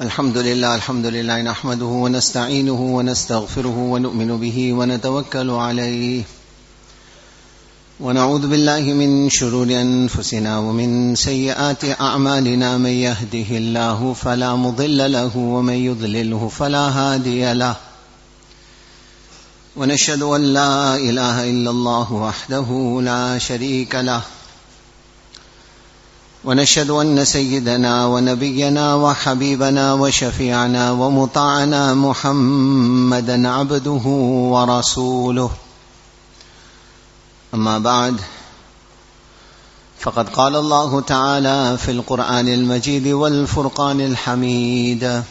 الحمد لله نحمده ونستعينه ونستغفره ونؤمن به ونتوكل عليه ونعوذ بالله من شرور أنفسنا ومن سيئات أعمالنا. من يهده الله فلا مضل له ومن يضلله فلا هادي له، ونشهد أن لا إله إلا الله وحده لا شريك له، ونشهد أن سيدنا ونبينا وحبيبنا وشفيعنا ومطاعنا محمدا عبده ورسوله. أما بعد، فقد قال الله تعالى في القرآن المجيد والفرقان الحميد: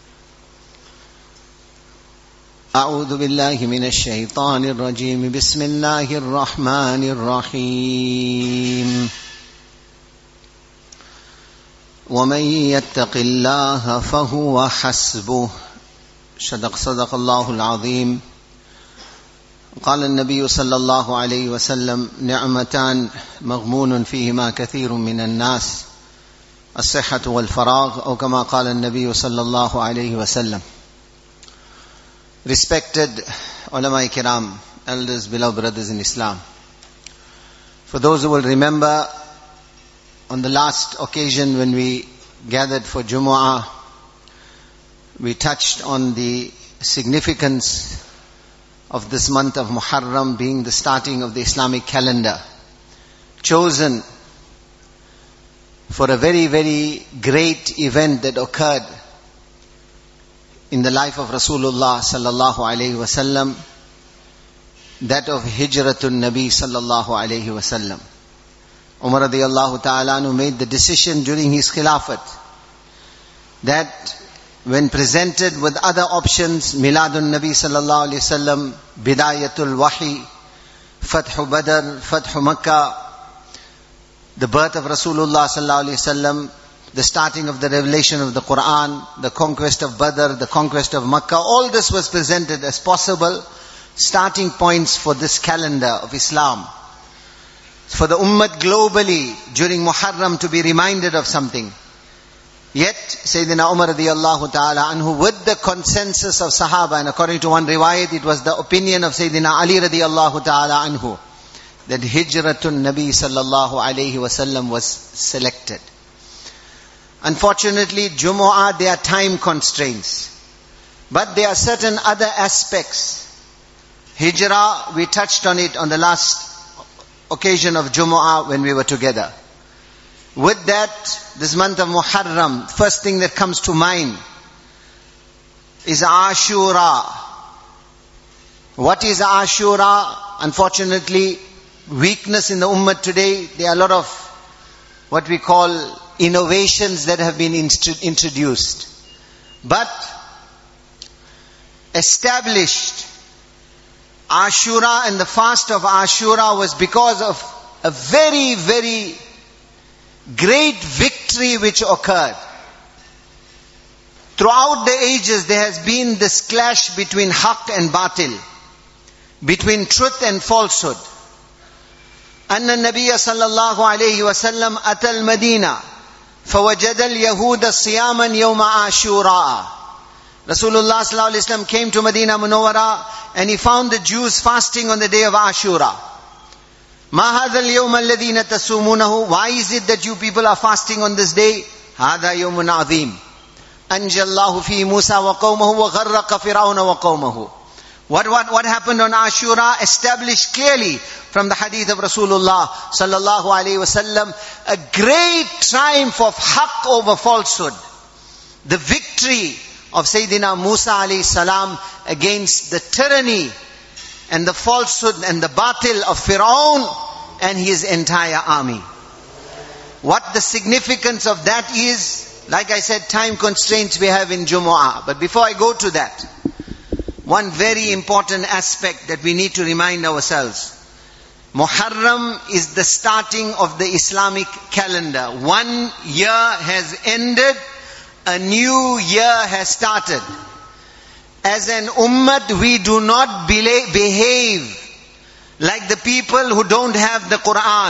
أعوذ بالله من الشيطان الرجيم، بسم الله الرحمن الرحيم. ومن يتق الله فهو حسبه. صدق الله العظيم. قال النبي صلى الله عليه وسلم: نعمتان مغبون فيهما كثير من الناس، الصحة والفراغ، أو كما قال النبي صلى الله عليه وسلم. Respected ulama kiram, elders, beloved brothers in Islam, for those who will remember, on the last occasion when we gathered for Jumu'ah, we touched on the significance of this month of Muharram being the starting of the Islamic calendar, chosen for a very, very great event that occurred in the life of Rasulullah sallallahu alaihi wasallam, that of Hijratun Nabi sallallahu alaihi wasallam. Umar radiyallahu ta'ala anhu made the decision during his khilafat that when presented with other options, Miladun Nabi sallallahu alayhi wasallam, Bidayatul Wahi, Fathu Badr, Fathu Makkah, the birth of Rasulullah sallallahu alayhi wasallam, the starting of the revelation of the Quran, the conquest of Badr, the conquest of Makkah, all this was presented as possible starting points for this calendar of Islam. For the ummah globally during Muharram to be reminded of something. Yet Sayyidina Umar radiyallahu ta'ala anhu, with the consensus of Sahaba, and according to one riwayat, it was the opinion of Sayyidina Ali radiyallahu ta'ala anhu, that Hijratun Nabi sallallahu alayhi wasallam was selected. Unfortunately, Jumu'ah, there are time constraints. But there are certain other aspects. Hijrah, we touched on it on the last occasion of Jumu'ah when we were together. With that, this month of Muharram, first thing that comes to mind is Ashura. What is Ashura? Unfortunately, weakness in the ummah today, there are a lot of what we call innovations that have been introduced. But established Ashura and the fast of Ashura was because of a very, very great victory which occurred. Throughout the ages there has been this clash between haqq and batil, between truth and falsehood. أن النبي صلى الله عليه وسلم أتى المدينة فوجد اليهود صياما يوم عاشوراء. Rasulullah sallallahu alaihi wasallam came to Medina Munawwara and he found the Jews fasting on the day of Ashura. ما هذا اليوم الذين تصومونه? Why is it that you people are fasting on this day? هذا يوم عظيم أنجى الله فيه موسى وقومه وغرق فرعون وقومه. What happened on Ashura? Established clearly from the hadith of Rasulullah sallallahu alaihi wasallam, a great triumph of haqq over falsehood. The victory of Sayyidina Musa alayhi salam against the tyranny and the falsehood and the batil of Fir'aun and his entire army. What the significance of that is, like I said, time constraints we have in Jumu'ah. But before I go to that, one very important aspect that we need to remind ourselves. Muharram is the starting of the Islamic calendar. 1 year has ended, a new year has started. As an ummah, we do not behave like the people who don't have the Quran,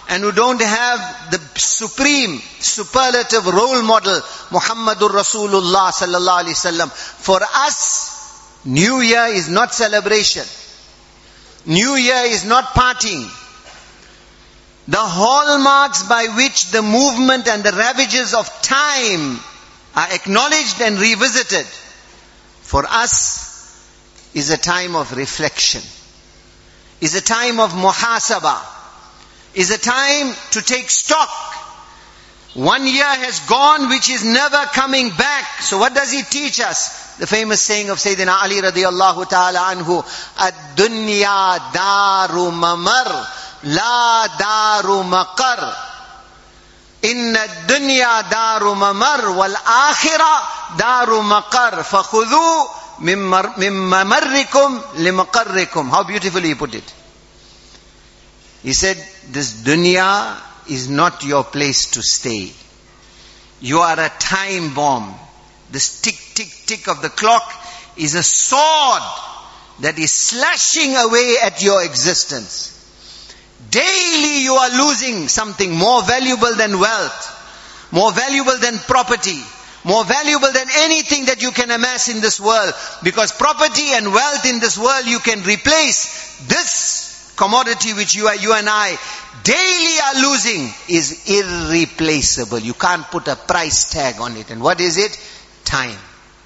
and who don't have the supreme, superlative role model, Muhammadur Rasulullah sallallahu alaihi wasallam. For us, New Year is not celebration. New Year is not partying. The hallmarks by which the movement and the ravages of time are acknowledged and revisited, for us, is a time of reflection, is a time of muhasabah, is a time to take stock. 1 year has gone which is never coming back. So what does it teach us? The famous saying of Sayyidina Ali radiyallahu ta'ala anhu, ad-dunya daru mamar, la daru maqar. Inna ad-dunya daru mamar, wal akhirah daru maqar. Fakhudhu min mamarrikum limaqarrikum. How beautifully he put it. He said, this dunya is not your place to stay. You are a time bomb. This tick, tick, tick of the clock is a sword that is slashing away at your existence. Daily you are losing something more valuable than wealth, more valuable than property, more valuable than anything that you can amass in this world. Because property and wealth in this world you can replace. This commodity which you and I daily are losing is irreplaceable. You can't put a price tag on it. And what is it? Time.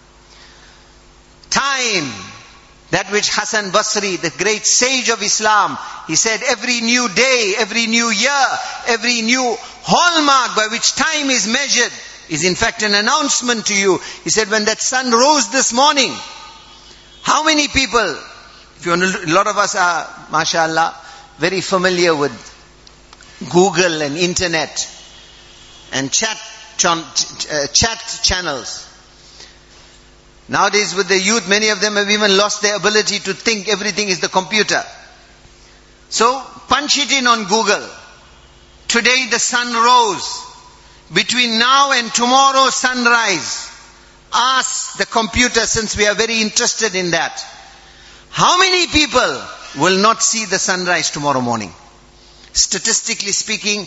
Time. That which Hasan Basri, the great sage of Islam, he said every new day, every new year, every new hallmark by which time is measured is in fact an announcement to you. He said when that sun rose this morning, how many people, if you want to, a lot of us are, mashallah, very familiar with Google and internet and chat channels. Nowadays with the youth, many of them have even lost their ability to think everything is the computer. So, punch it in on Google. Today the sun rose. Between now and tomorrow sunrise. Ask the computer, since we are very interested in that. How many people will not see the sunrise tomorrow morning? Statistically speaking,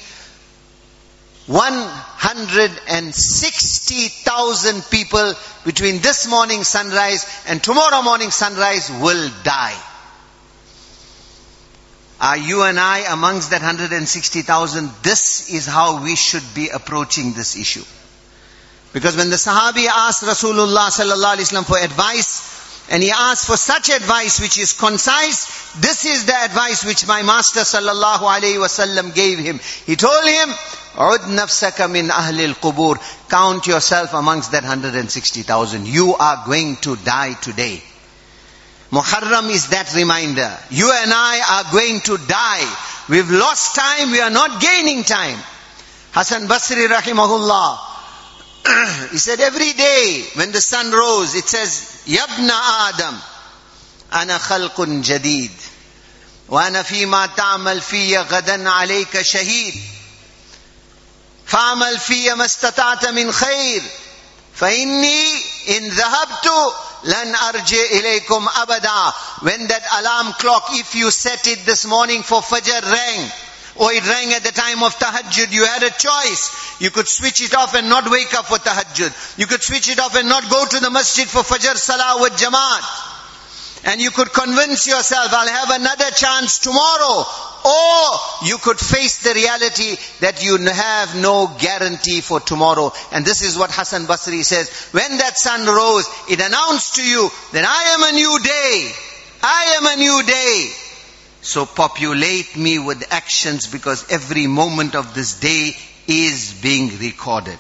160,000 people between this morning sunrise and tomorrow morning sunrise will die. Are you and I amongst that 160,000? This is how we should be approaching this issue. Because when the Sahabi asked Rasulullah sallallahu alaihi wasallam for advice, and he asked for such advice which is concise, this is the advice which my Master sallallahu alaihi wasallam gave him. He told him, "Ud nafsaka min ahli al-qubur." Count yourself amongst that 160,000. You are going to die today. Muharram is that reminder. You and I are going to die. We've lost time, we are not gaining time. Hasan Basri rahimahullah, he said every day when the sun rose, it says, Yabna Adam, ana khalqun jadid, wa ana fima ta'amal fiyya gadan alayka shaheed, fa'amal fiyya mastata'ta min khair, fa inni in dhahabtu lan arji ilaykum abada. When that alarm clock, if you set it this morning for Fajr rang, or it rang at the time of tahajjud, you had a choice. You could switch it off and not wake up for tahajjud. You could switch it off and not go to the masjid for Fajr Salah with Jamaat. And you could convince yourself, I'll have another chance tomorrow. Or you could face the reality that you have no guarantee for tomorrow. And this is what Hasan Basri says. When that sun rose, it announced to you that I am a new day. I am a new day. So populate me with actions, because every moment of this day is being recorded.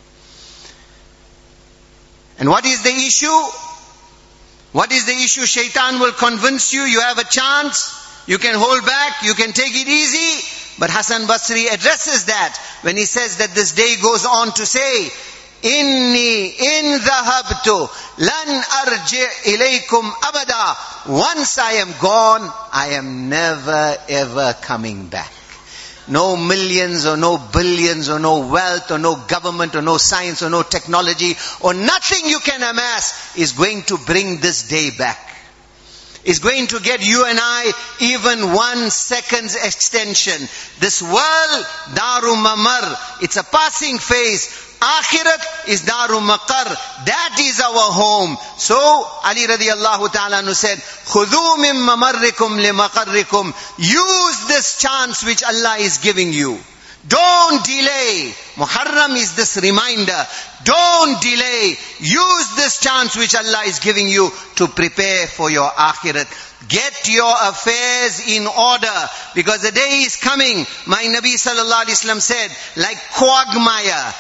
And what is the issue? What is the issue? Shaitan will convince you, you have a chance, you can hold back, you can take it easy. But Hasan Basri addresses that when he says that this day goes on to say, Inni in dhahabtu lan arji ilaykum abada. Once I am gone, I am never ever coming back. No millions or no billions or no wealth or no government or no science or no technology or nothing you can amass is going to bring this day back. is going to get you and I even 1 second's extension. This world, Daru Mamar, it's a passing phase. Akhirat is Daru Maqar. That is our home. So, Ali radiallahu ta'ala anhu said, خُذُوا مِن مَمَرِّكُمْ لِمَقَرِّكُمْ. Use this chance which Allah is giving you. Don't delay. Muharram is this reminder. Don't delay. Use this chance which Allah is giving you to prepare for your akhirat. Get your affairs in order, because the day is coming. My Nabi sallallahu alaihi wasallam said, like quagmire,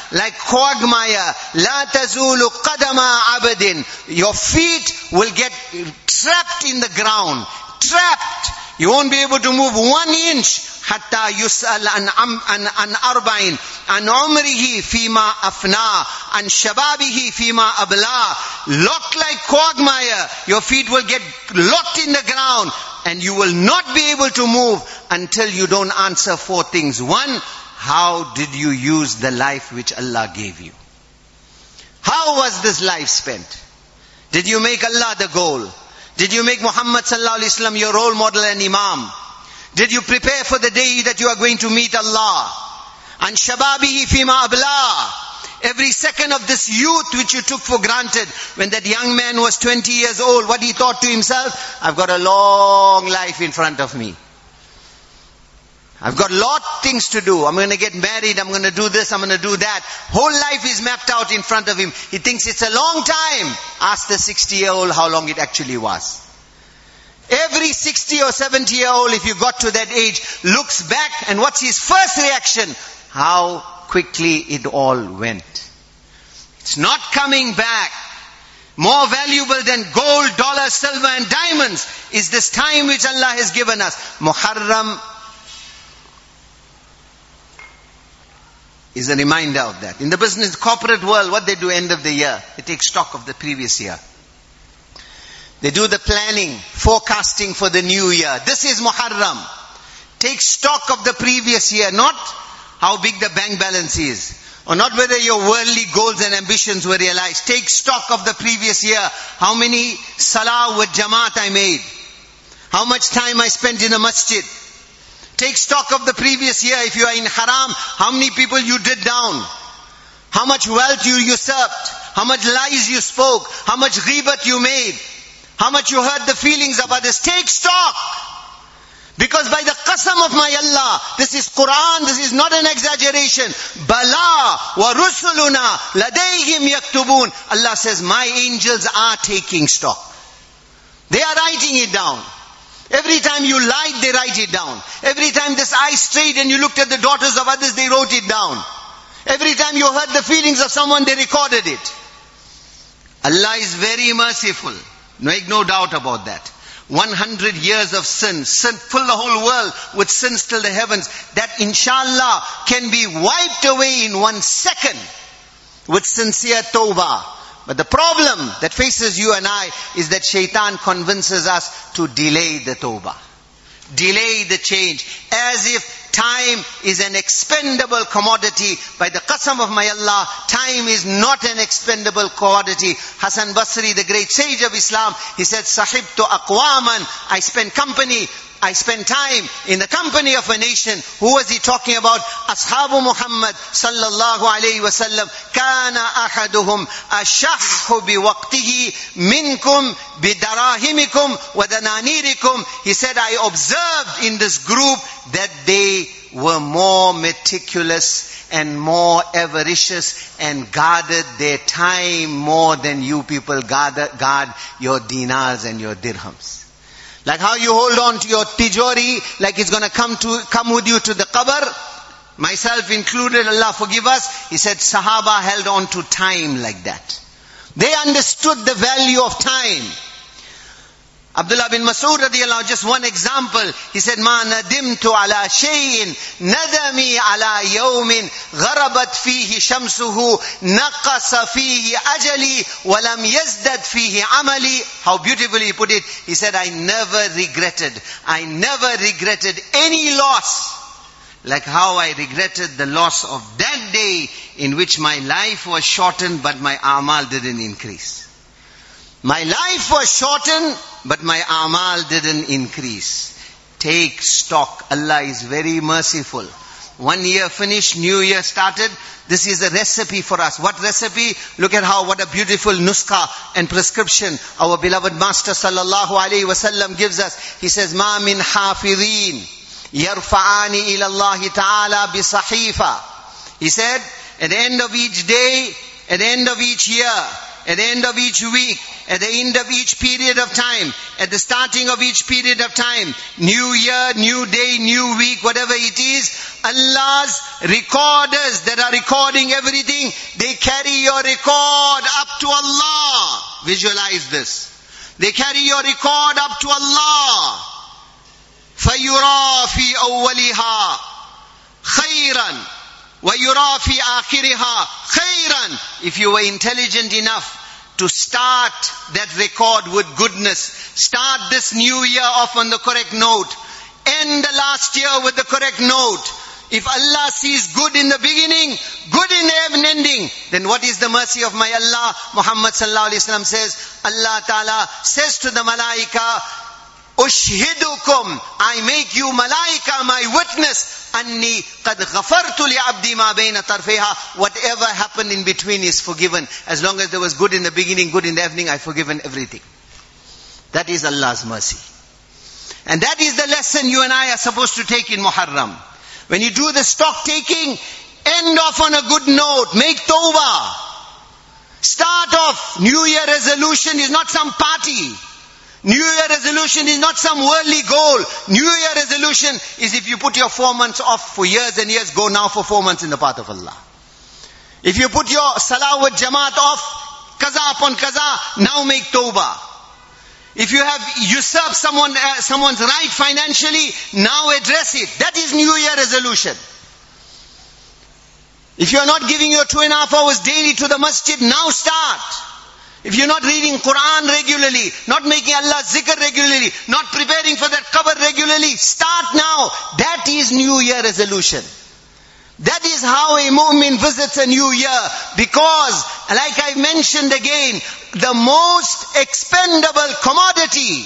la tazulu qadama abadin. Your feet will get trapped in the ground. Trapped. You won't be able to move 1 inch. Hatta yus'al an arba'in, an umrihi fima afna, an shababihi fima abla. Locked like quagmire. Your feet will get locked in the ground, and you will not be able to move until you don't answer 4 things. 1, how did you use the life which Allah gave you? How was this life spent? Did you make Allah the goal? Did you make Muhammad sallallahu alaihi wasallam your role model and imam? Did you prepare for the day that you are going to meet Allah? And shababihi fima abla. Every second of this youth which you took for granted, when that young man was 20 years old, what he thought to himself? I've got a long life in front of me. I've got a lot of things to do. I'm going to get married. I'm going to do this. I'm going to do that. Whole life is mapped out in front of him. He thinks it's a long time. Ask the 60-year-old how long it actually was. Every 60 or 70-year-old, if you got to that age, looks back, and what's his first reaction? How quickly it all went. It's not coming back. More valuable than gold, dollar, silver and diamonds is this time which Allah has given us. Muharram is a reminder of that. In the business, corporate world, what they do end of the year, they take stock of the previous year. They do the planning, forecasting for the new year. This is Muharram. Take stock of the previous year, not how big the bank balance is, or not whether your worldly goals and ambitions were realized. Take stock of the previous year. How many salah with jamaat I made? How much time I spent in a masjid? Take stock of the previous year. If you are in haram, how many people you did down? How much wealth you usurped? How much lies you spoke? How much ghibat you made? How much you hurt the feelings of others? Take stock. Because by the qasam of my Allah, this is Quran, this is not an exaggeration. Bala wa rusuluna ladayhim yaktubun. Allah says, my angels are taking stock. They are writing it down. Every time you lied, they write it down. Every time this eye strayed and you looked at the daughters of others, they wrote it down. Every time you hurt the feelings of someone, they recorded it. Allah is very merciful. Make no doubt about that. 100 years of sin, fill the whole world with sins till the heavens, that inshallah can be wiped away in 1 second with sincere tawbah. But the problem that faces you and I is that shaitan convinces us to delay the tawbah. Delay the change. As if time is an expendable commodity. By the qasam of my Allah, time is not an expendable commodity. Hasan Basri, the great sage of Islam, he said, Sahibtu aqwaman, I spend time in the company of a nation. Who was he talking about? Ashabu Muhammad sallallahu alayhi wa sallam. Kana ahaduhum ashahhu biwaqtihi minkum bidarahimikum wa dananirikum. He said, I observed in this group that they were more meticulous and more avaricious and guarded their time more than you people guard your dinars and your dirhams. Like how you hold on to your tijori, like it's going to come with you to the qabr. Myself included, Allah forgive us. He said Sahaba held on to time like that. They understood the value of time. Abdullah bin Mas'ud radiyallahu, just one example. He said, Ma nadimtu ala shayin nadami ala yawmin gharabat fihi shamsuhu naqasa fihi ajali walam yazdad fihi amali. How beautifully he put it. He said, I never regretted any loss like how I regretted the loss of that day in which my life was shortened but my amal didn't increase. My life was shortened, but my amal didn't increase. Take stock. Allah is very merciful. 1 year finished, new year started. This is a recipe for us. What recipe? Look at what a beautiful nuskha and prescription our beloved Master sallallahu alaihi wasallam gives us. He says, "Ma min hafidhin yarfa'ani ila Allah ta'ala bi sahifa." He said, at the end of each day, at the end of each year, at the end of each week, at the end of each period of time, at the starting of each period of time, new year, new day, new week, whatever it is, Allah's recorders that are recording everything, they carry your record up to Allah. Visualize this. They carry your record up to Allah. فَيُرَى فِي أَوَّلِهَا خَيْرًا وَيُرَى فِي آخِرِهَا خَيْرًا. If you were intelligent enough to start that record with goodness, start this new year off on the correct note, end the last year with the correct note. If Allah sees good in the beginning, good in the ending, then what is the mercy of my Allah? Muhammad sallallahu alaihi wasallam says, Allah Ta'ala says to the malaika, Ushhidukum, I make you malaika my witness, Anni qad ghafartu li abdi ma bayna tarfiha. Whatever happened in between is forgiven. As long as there was good in the beginning, good in the evening, I've forgiven everything. That is Allah's mercy. And that is the lesson you and I are supposed to take in Muharram. When you do the stock taking, end off on a good note. Make tawbah. Start off. New Year resolution is not some party. New Year resolution is not some worldly goal. New Year resolution is if you put your 4 months off for years and years, go now for 4 months in the path of Allah. If you put your salah with jamaat off, qaza upon qaza, now make tawbah. If you have usurped someone's right financially, now address it. That is New Year resolution. If you are not giving your 2.5 hours daily to the masjid, now start. If you're not reading Quran regularly, not making Allah's zikr regularly, not preparing for that qabr regularly, start now. That is New Year resolution. That is how a mu'min visits a new year. Because, like I mentioned again, the most expendable commodity,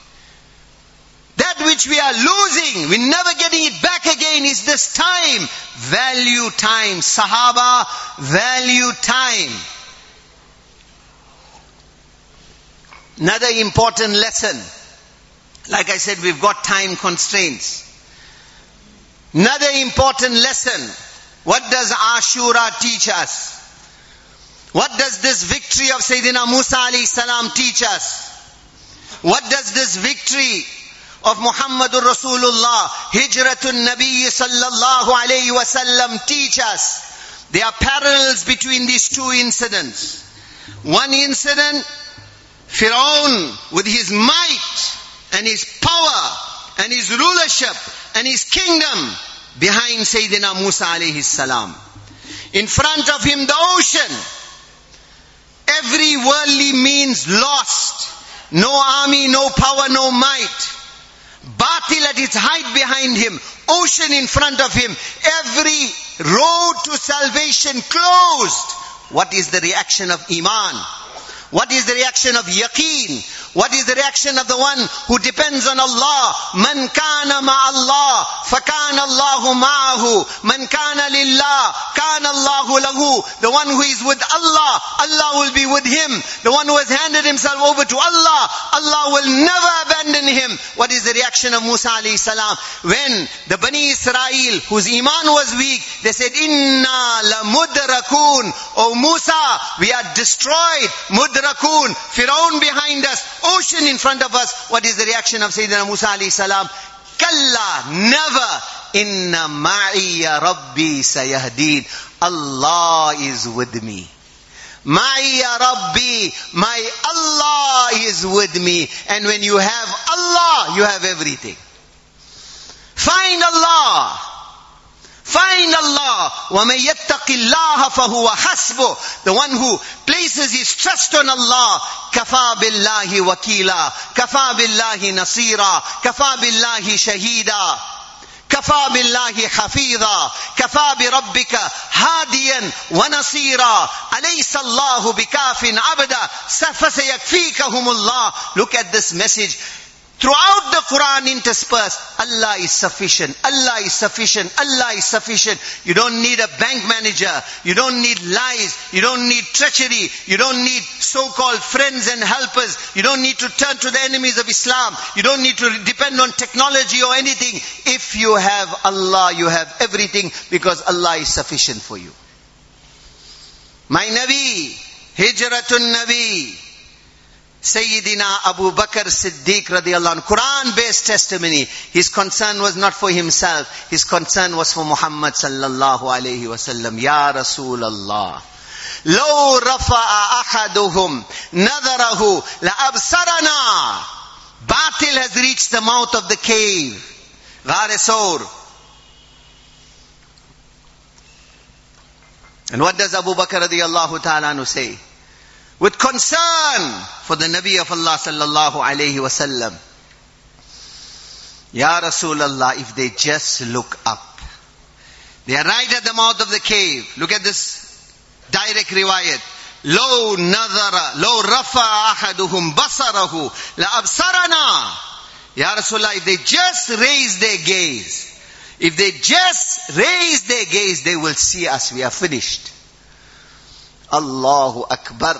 that which we are losing, we're never getting it back again, is this time. Value time. Sahaba, value time. Another important lesson. Like I said, we've got time constraints. Another important lesson. What does Ashura teach us? What does this victory of Sayyidina Musa alayhi salam teach us? What does this victory of Muhammadur Rasulullah, Hijratun Nabi sallallahu alayhi wasallam teach us? There are parallels between these two incidents. One incident, Firaun with his might and his power and his rulership and his kingdom behind Sayyidina Musa alayhi salam. In front of him the ocean. Every worldly means lost. No army, no power, no might. Batil at its height behind him. Ocean in front of him. Every road to salvation closed. What is the reaction of Iman? What is the reaction of yaqeen? What is the reaction of the one who depends on Allah? Man kana ma'allah, fakana Allahu ma'ahu. Man kana lillah, kana Allahu lahu. The one who is with Allah, Allah will be with him. The one who has handed himself over to Allah, Allah will never abandon him. What is the reaction of Musa alayhi salam? When the Bani Israel, whose iman was weak, they said, Inna la mudrakun. Oh Musa, we are destroyed. Mudrakun. Firaun behind us. Ocean in front of us. What is the reaction of Sayyidina Musa alayhi salam? Kalla, never. Inna ma'i ya Rabbi sayahdeen. Allah is with me. Ma'i ya Rabbi, my Allah is with me. And when you have Allah, you have everything. Find Allah. Find Allah. وَمَن يَتَّقِ اللَّهَ فَهُوَ حَسْبُهُ. The one who places his trust on Allah. كَفَى بِاللَّهِ وَكِيلًا. كَفَى بِاللَّهِ نَصِيرًا. كَفَى بِاللَّهِ شَهِيدًا. كفى بالله حفيظا كفى بربك هاديا ونصيرا أليس الله بكاف عبدا فسيكفيكهم الله. Look at this message. Throughout the Quran interspersed, Allah is sufficient, Allah is sufficient, Allah is sufficient. You don't need a bank manager, you don't need lies, you don't need treachery, you don't need so-called friends and helpers, you don't need to turn to the enemies of Islam, you don't need to depend on technology or anything. If you have Allah, you have everything, because Allah is sufficient for you. My Nabi, Hijratun Nabi, Sayyidina Abu Bakr Siddiq radiallahu anhu, Quran-based testimony. His concern was not for himself. His concern was for Muhammad sallallahu alayhi wasallam. Ya Rasulallah, law rafa'a ahaduhum nadarahu la'absarana. Batil has reached the mouth of the cave. Ghar Saur. And what does Abu Bakr radiallahu ta'ala anhu say? With concern for the Nabi of Allah sallallahu alayhi wasallam. Ya Rasulallah, if they just look up. They are right at the mouth of the cave. Look at this direct riwayat. Law nadhara, law rafa ahaduhum basarahu, la absarana. Ya Rasulallah, if they just raise their gaze, if they just raise their gaze, they will see us. We are finished. Allahu Akbar.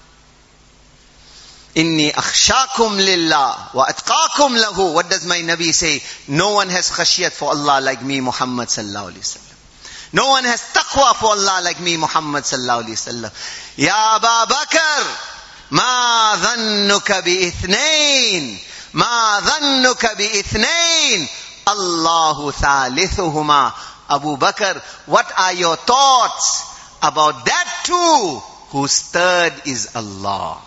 Inni akhshakum lillah wa atqakum lahu. What does my Nabi say? No one has khashiyat for Allah like me, Muhammad sallallahu alaihi wasallam. No one has taqwa for Allah like me, Muhammad sallallahu alaihi wasallam. Ya Aba Bakr, ma dhannuka bi ithnain, ma dhannuka bi ithnain, Allahu thalithuhuma. Abu Bakr, what are your thoughts about that too, whose third is Allah?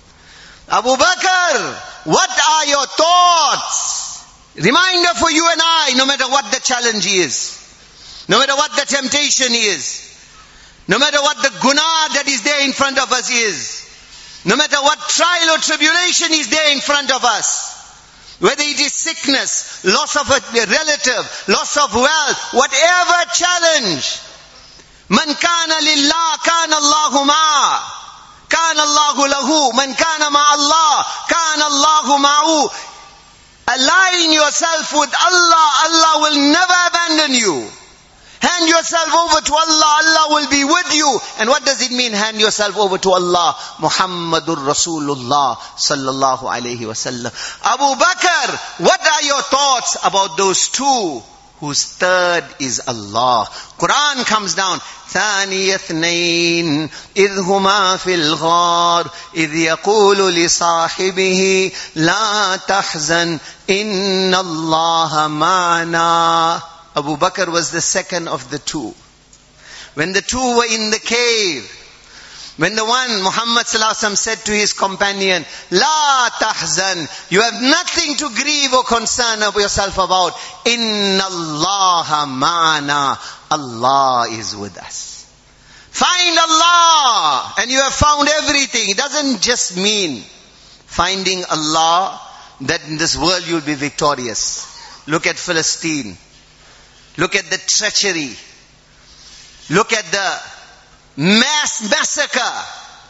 Abu Bakr, what are your thoughts? Reminder for you and I, no matter what the challenge is, no matter what the temptation is, no matter what the gunnah that is there in front of us is, no matter what trial or tribulation is there in front of us, whether it is sickness, loss of a relative, loss of wealth, whatever challenge, man kana lillah kana Allahu ma. Kana Allahu lahu, man kana ma Allah, kana Allahu ma'u. Align yourself with Allah, Allah will never abandon you. Hand yourself over to Allah, Allah will be with you. And what does it mean, hand yourself over to Allah? Muhammadur Rasulullah sallallahu alayhi wasallam. Abu Bakr, what are your thoughts about those two whose third is Allah? Quran comes down. ثاني اثنين إذ هما في الغار إذ يقول لصاحبه لا تحزن إن الله معنا. Abu Bakr was the second of the two. When the two were in the cave, when the one, Muhammad sallallahu alaihi wasallam, said to his companion, La tahzan, you have nothing to grieve or concern yourself about. Inna Allaha ma'ana, Allah is with us. Find Allah and you have found everything. It doesn't just mean finding Allah that in this world you'll be victorious. Look at Palestine. Look at the treachery. Look at the mass massacre.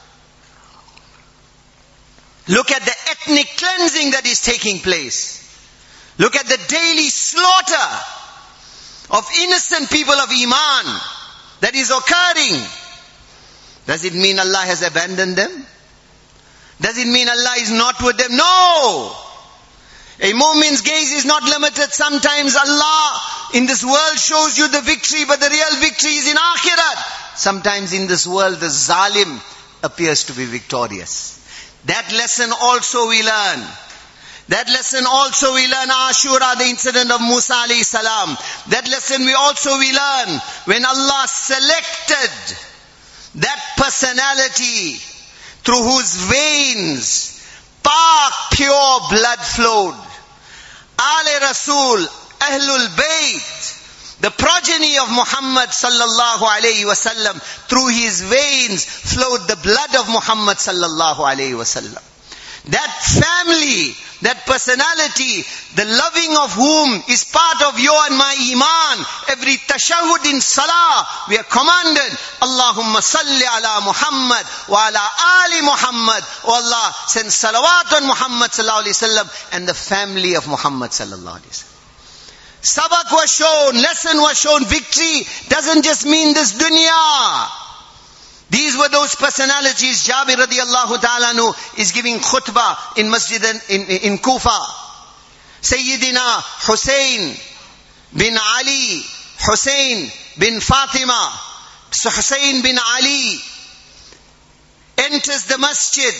Look at the ethnic cleansing that is taking place. Look at the daily slaughter of innocent people of Iman that is occurring. Does it mean Allah has abandoned them? Does it mean Allah is not with them? No! A mu'min's gaze is not limited. Sometimes Allah in this world shows you the victory, but the real victory is in Akhirat. Sometimes in this world the zalim appears to be victorious. That lesson also we learn. That lesson also we learn Ashura, the incident of Musa alayhi salam. That lesson we learn when Allah selected that personality through whose veins Pak, pure blood flowed. Ale Rasul, Ahlul Bayt, the progeny of Muhammad sallallahu alayhi wasallam, through his veins flowed the blood of Muhammad sallallahu alayhi wasallam. That family that personality, the loving of whom is part of your and my iman. Every tashahud in salah, we are commanded, Allahumma salli ala Muhammad wa ala ali Muhammad. Oh Allah, send salawat on Muhammad sallallahu alaihi wasallam and the family of Muhammad sallallahu alaihi wasallam. Sabak was shown, lesson was shown, victory doesn't just mean this dunya. These were those personalities. Jabir radiallahu ta'ala anhu is giving khutbah in Masjid in Kufa. Sayyidina Hussein bin Ali, Hussein bin Fatima, Hussein bin Ali enters the masjid.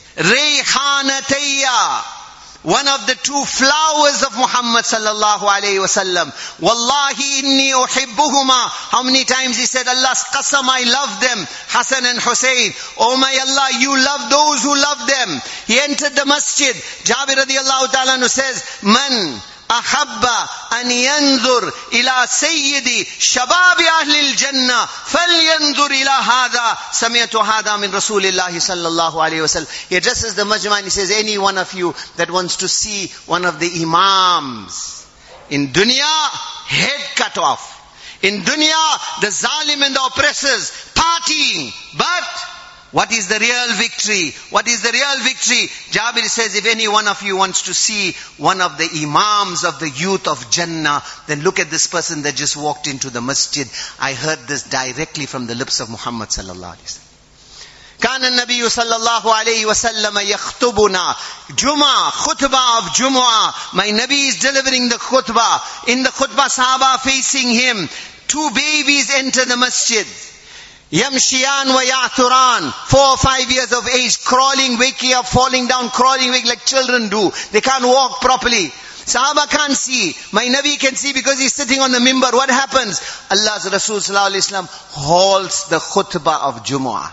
Rayhanatayya, one of the two flowers of Muhammad sallallahu alayhi wasallam. Wallahi inni uhibbuhuma. How many times he said, Allah's qasam, I love them. Hassan and Hussein. Oh my Allah, you love those who love them. He entered the masjid. Jabir radiallahu ta'ala anhu says, Man ahabba an yanzur ila sayyidi shababi ahli al-jannah falyanzur ila hadha sami'tu hadha min rasulillahi sallallahu alayhi wasallam. He addresses the majma and he says, any one of you that wants to see one of the imams in dunya, head cut off. In dunya, the zalim and the oppressors partying. But what is the real victory? What is the real victory? Jabir says, if any one of you wants to see one of the imams of the youth of Jannah, then look at this person that just walked into the masjid. I heard this directly from the lips of Muhammad sallallahu alaihi wasallam. كان النبي صلى الله عليه وسلم يخطبنا Jum'ah, khutbah of Jum'ah. My Nabi is delivering the khutbah. In the khutbah, Sahaba facing him. Two babies enter the masjid. Yamshiyan wa ya'thuran, 4 or 5 years of age, crawling, waking up, falling down, crawling, waking like children do. They can't walk properly. Sahaba can't see. My Nabi can see because he's sitting on the mimbar. What happens? Allah's Rasul sallallahu alaihi wasallam halts the khutbah of Jumu'ah.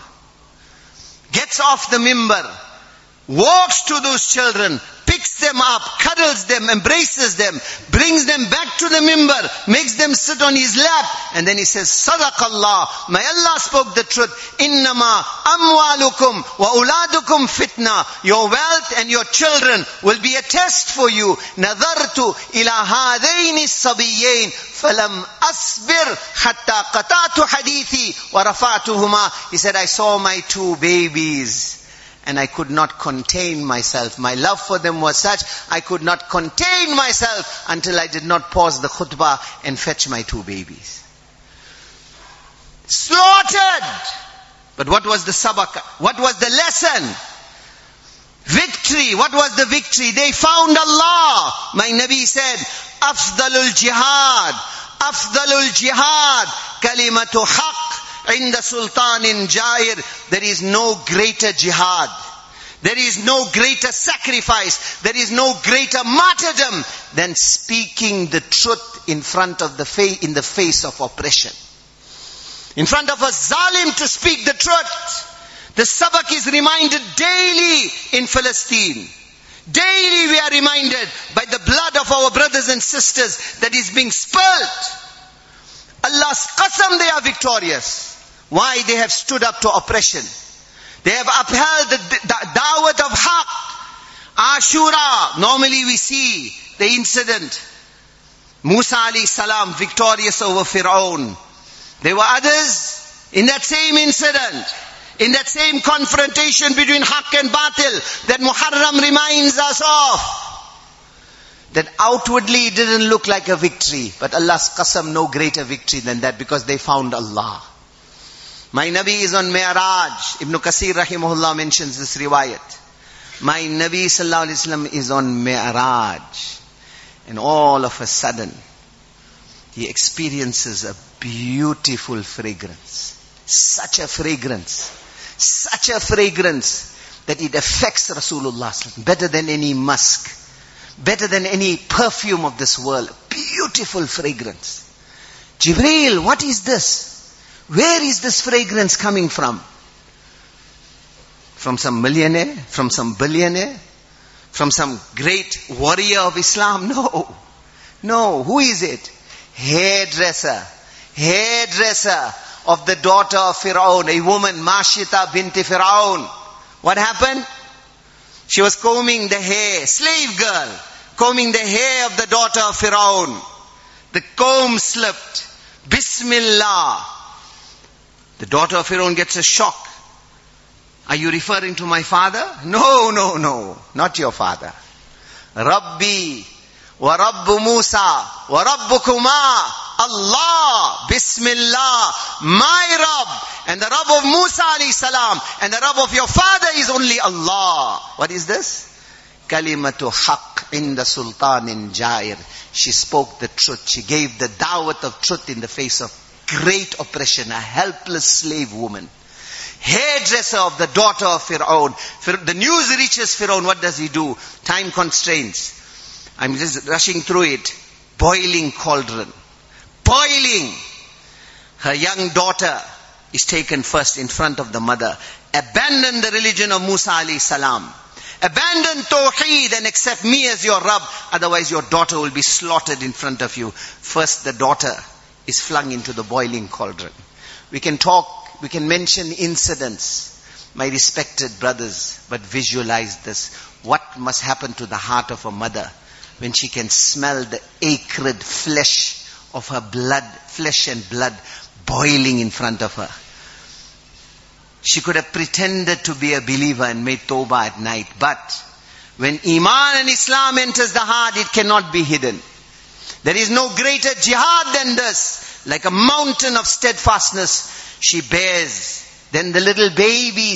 Gets off the mimbar, walks to those children, picks them up, cuddles them, embraces them, brings them back to the mimbar, makes them sit on his lap, and then he says, Sadaqallah, my Allah spoke the truth. Innama amwalukum wa uladukum fitna. Your wealth and your children will be a test for you. Nadartu ila hadaini sabiyain falam asbir hatta qata'tu hadithi wa rafa'tuhuma. He said, I saw my two babies and I could not contain myself. My love for them was such, I could not contain myself until I did not pause the khutbah and fetch my two babies. Slaughtered! But what was the sabak? What was the lesson? Victory. What was the victory? They found Allah. My Nabi said, Afdalul jihad. Afdalul jihad. Kalimatu haqq. In the Sultanin Jair, there is no greater jihad. There is no greater sacrifice. There is no greater martyrdom than speaking the truth in front of in the face of oppression. In front of a zalim to speak the truth. The sabak is reminded daily in Palestine. Daily we are reminded by the blood of our brothers and sisters that is being spilt. Allah's qasam, they are victorious. Why? They have stood up to oppression. They have upheld the da'wat of haqq. Ashura, normally we see the incident. Musa alayhi salam victorious over Fir'aun. There were others in that same incident, in that same confrontation between haqq and batil that Muharram reminds us of. That outwardly it didn't look like a victory, but Allah's qasam, no greater victory than that, because they found Allah. My Nabi is on Mi'raj. Ibn Kasir rahimahullah mentions this riwayat. My Nabi sallallahu alaihi wasallam is on Mi'raj. And all of a sudden, he experiences a beautiful fragrance. Such a fragrance that it affects Rasulullah better than any musk. Better than any perfume of this world. Beautiful fragrance. Jibreel, what is this? Where is this fragrance coming from? From some millionaire? From some billionaire? From some great warrior of Islam? No. Who is it? Hairdresser of the daughter of Fir'aun, a woman, Mashita binti Fir'aun. What happened? She was combing the hair, slave girl, combing the hair of the daughter of Firaun. The comb slipped. Bismillah. The daughter of Firaun gets a shock. Are you referring to my father? No, no, no, not your father. Rabbi wa Rabbu Musa wa Rabbukuma Allah. Bismillah. My Rabb and the Rabb of Musa alayhi salam and the Rabb of your father is only Allah. What is this? Kalimatu haqq inda sultanin jair. She spoke the truth. She gave the da'wat of truth in the face of great oppression. A helpless slave woman. Hairdresser of the daughter of Fir'aun. The news reaches Fir'aun. What does he do? Time constraints. I'm just rushing through it. Boiling cauldron. Boiling. Her young daughter is taken first in front of the mother. Abandon the religion of Musa alayhi salam. Abandon Tawheed and accept me as your Rabb. Otherwise your daughter will be slaughtered in front of you. First the daughter is flung into the boiling cauldron. We can mention incidents, my respected brothers, but visualize this. What must happen to the heart of a mother when she can smell the acrid flesh of her blood, flesh and blood boiling in front of her. She could have pretended to be a believer and made tawbah at night. But when Iman and Islam enters the heart, it cannot be hidden. There is no greater jihad than this. Like a mountain of steadfastness, she bears. Then the little baby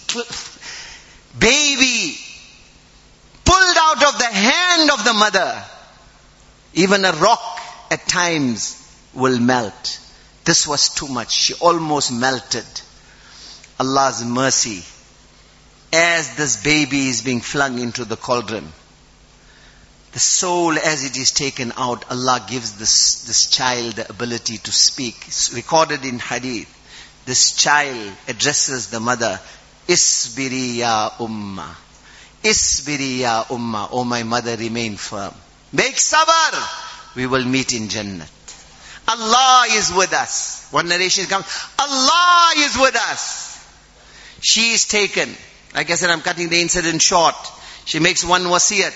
pulled out of the hand of the mother. Even a rock at times will melt. This was too much. She almost melted. Allah's mercy. As this baby is being flung into the cauldron, the soul as it is taken out, Allah gives this child the ability to speak. It's recorded in hadith. This child addresses the mother, Isbiri ya umma. Isbiri ya umma. Oh my mother, remain firm. Make sabr. We will meet in Jannat. Allah is with us. One narration comes, Allah is with us. She is taken. Like I said, I'm cutting the incident short. She makes one wasiyat.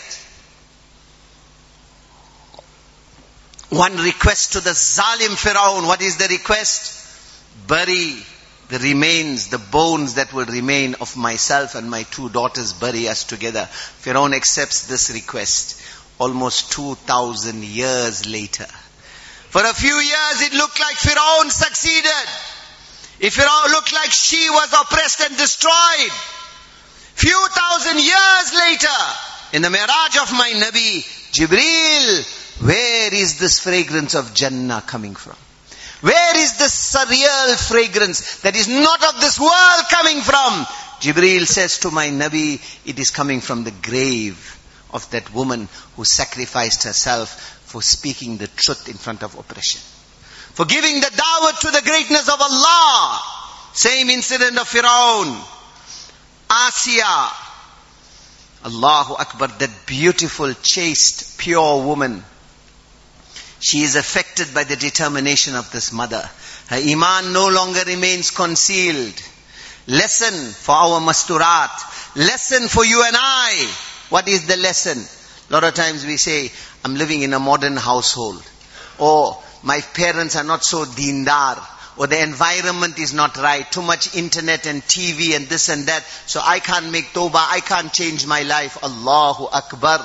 One request to the Zalim Firaun. What is the request? Bury the remains, the bones that will remain of myself and my two daughters, bury us together. Firaun accepts this request. Almost 2,000 years later. For a few years it looked like Firaun succeeded. It looked like she was oppressed and destroyed. Few thousand years later, in the Mi'raj of my Nabi, Jibreel, where is this fragrance of Jannah coming from? Where is this surreal fragrance that is not of this world coming from? Jibreel says to my Nabi, it is coming from the grave of that woman who sacrificed herself for speaking the truth in front of oppression. For giving the da'wah to the greatness of Allah. Same incident of Firaun. Asiya. Allahu Akbar, that beautiful, chaste, pure woman. She is affected by the determination of this mother. Her iman no longer remains concealed. Lesson for our masturat. Lesson for you and I. What is the lesson? A lot of times we say, I'm living in a modern household. Or my parents are not so dindar. Or the environment is not right. Too much internet and TV and this and that. So I can't make tawbah. I can't change my life. Allahu Akbar.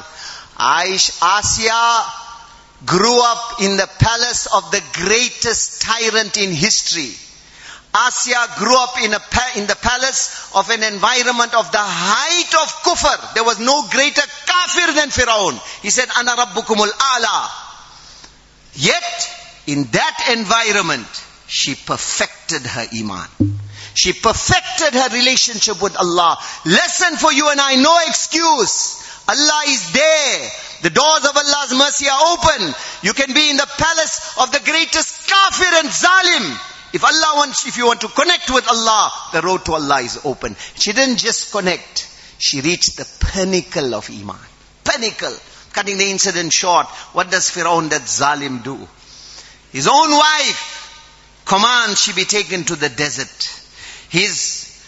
Asiya grew up in the palace of the greatest tyrant in history. Asiya grew up in the palace of an environment of the height of kufr. There was no greater kafir than Firaun. He said, Ana Rabbukumul A'la. Yet, in that environment, she perfected her iman. She perfected her relationship with Allah. Lesson for you and I, no excuse. Allah is there. The doors of Allah's mercy are open. You can be in the palace of the greatest kafir and zalim. If you want to connect with Allah, the road to Allah is open. She didn't just connect. She reached the pinnacle of iman. Pinnacle. Cutting the incident short, what does Firaun, that zalim, do? His own wife commands she be taken to the desert. His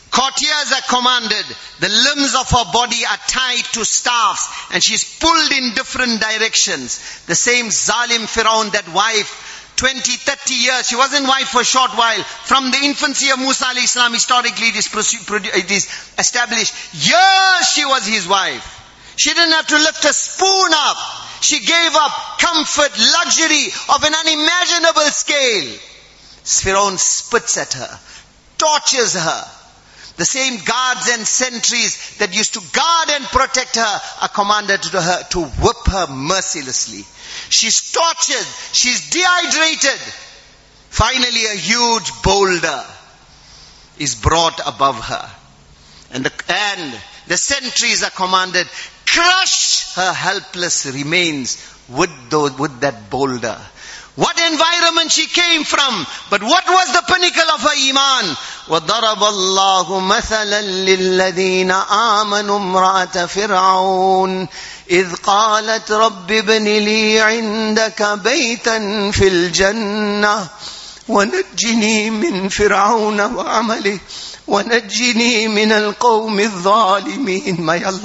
Courtiers are commanded. The limbs of her body are tied to staffs and she's pulled in different directions. The same Zalim Firaun, that wife, 20, 30 years, she wasn't wife for a short while. From the infancy of Musa alayhi salam, historically it is established. Years she was his wife. She didn't have to lift a spoon up. She gave up comfort, luxury of an unimaginable scale. Firaun spits at her, tortures her. The same guards and sentries that used to guard and protect her are commanded to her to whip her mercilessly. She's tortured. She's dehydrated. Finally, a huge boulder is brought above her. And the sentries are commanded, crush her helpless remains with that boulder. What environment she came from, but what was the pinnacle of her iman? وَضَرَبَ اللَّهُ مَثَلًا لِلَّذِينَ آمَنُوا امْرَأَةَ فِرْعَوْنَ إِذْ قَالَتْ رَبِّ ابْنِ لِي عِنْدَكَ بَيْتًا فِي الْجَنَّةِ وَنَجِّنِي مِنْ فِرْعَوْنَ وَعَمَلِهِ وَنَجِّنِي مِنَ الْقَوْمِ الظَّالِمِينَ.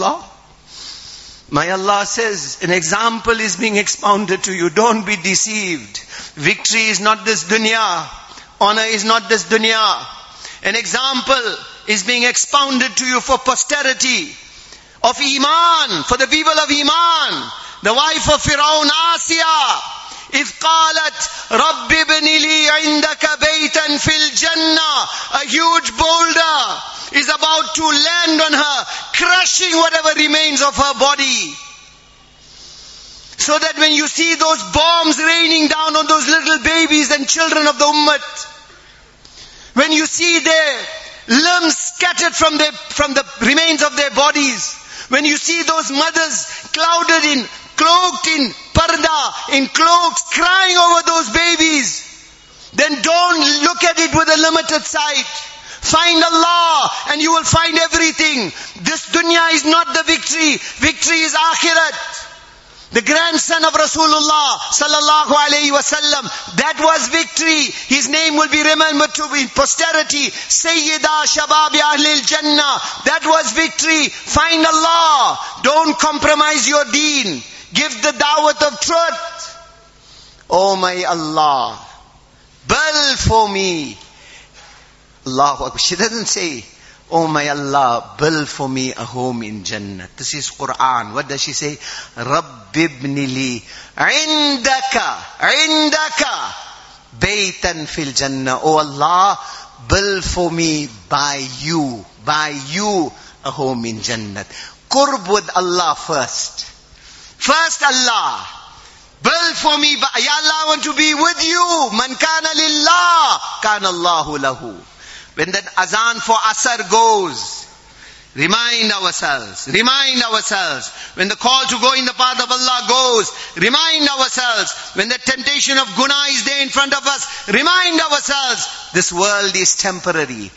My Allah says, an example is being expounded to you. Don't be deceived. Victory is not this dunya. Honor is not this dunya. An example is being expounded to you for posterity of Iman, for the people of Iman. The wife of Firaun, Asiya, إِذْ قَالَتْ رَبِّ ابْنِ لِي عِنْدَكَ بَيْتًا فِي الْجَنَّةِ. A huge boulder is about to land on her, crushing whatever remains of her body. So that when you see those bombs raining down on those little babies and children of the Ummah, when you see their limbs scattered from the remains of their bodies, when you see those mothers cloaked in parda, in cloaks, crying over those babies, then don't look at it with a limited sight. Find Allah and you will find everything. This dunya is not the victory. Victory is akhirat. The grandson of Rasulullah sallallahu alayhi wasallam, that was victory. His name will be remembered to be posterity. Sayyida Shababi Ahlil Jannah. That was victory. Find Allah. Don't compromise your deen. Give the da'wat of truth. Oh my Allah, build for me. Allahu Akbar. She doesn't say, oh my Allah, build for me a home in Jannah. This is Quran. What does she say? Rabbi ibni li indaka baytan fil Jannah. Oh Allah, build for me by you a home in Jannah. Qurb with Allah first. First Allah. Build for me. Ya Allah, I want to be with you. Man kana lillah, kana Allahu lahu. When that azan for Asr goes, remind ourselves. When the call to go in the path of Allah goes, remind ourselves. When the temptation of guna is there in front of us, remind ourselves. This world is temporary.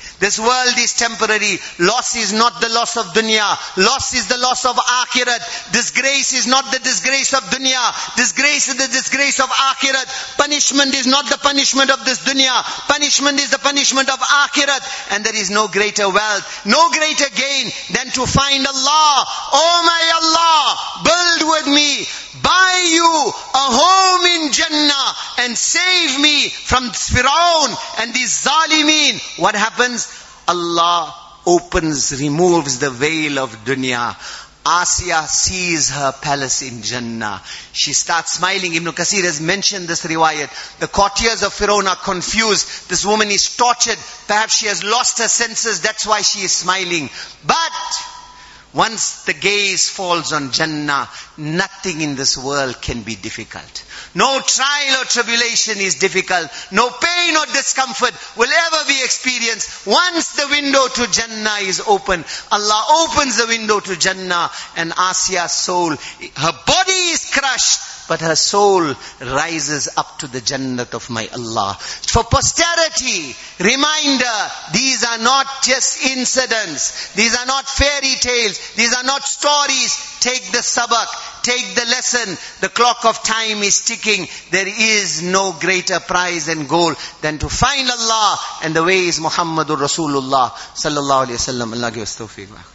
Loss is not the loss of dunya. Loss is the loss of akhirat. Disgrace is not the disgrace of dunya. Disgrace is the disgrace of akhirat. Punishment is not the punishment of this dunya. Punishment is the punishment of akhirat. And there is no greater wealth, no greater gain than to find Allah. Oh my Allah, build with me, buy you a home in Jannah and save me from Firaun and these Zalimeen. What happens? Allah removes the veil of dunya. Asiya sees her palace in Jannah. She starts smiling. Ibn Kathir has mentioned this riwayat. The courtiers of Firaun are confused. This woman is tortured. Perhaps she has lost her senses. That's why she is smiling. But once the gaze falls on Jannah, nothing in this world can be difficult. No trial or tribulation is difficult. No pain or discomfort will ever be experienced. Once the window to Jannah is open, Allah opens the window to Jannah, and Asiya's soul, her body is crushed, but her soul rises up to the Jannat of my Allah. For posterity, reminder, these are not just incidents. These are not fairy tales. These are not stories. Take the sabak. Take the lesson. The clock of time is ticking. There is no greater prize and goal than to find Allah, and the way is Muhammadur Rasulullah sallallahu alaihi wasallam. Allah give us tawfiq.